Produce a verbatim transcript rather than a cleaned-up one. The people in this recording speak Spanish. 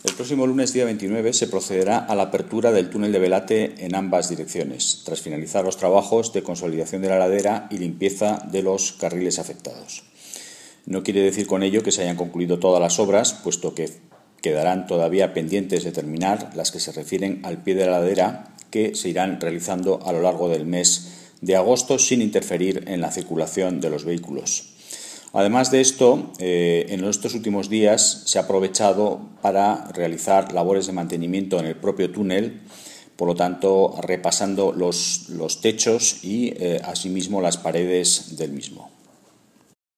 El próximo lunes, día veintinueve, se procederá a la apertura del túnel de Velate en ambas direcciones, tras finalizar los trabajos de consolidación de la ladera y limpieza de los carriles afectados. No quiere decir con ello que se hayan concluido todas las obras, puesto que quedarán todavía pendientes de terminar las que se refieren al pie de la ladera, que se irán realizando a lo largo del mes de agosto sin interferir en la circulación de los vehículos. Además de esto, eh, en estos últimos días se ha aprovechado para realizar labores de mantenimiento en el propio túnel, por lo tanto repasando los, los techos y eh, asimismo las paredes del mismo.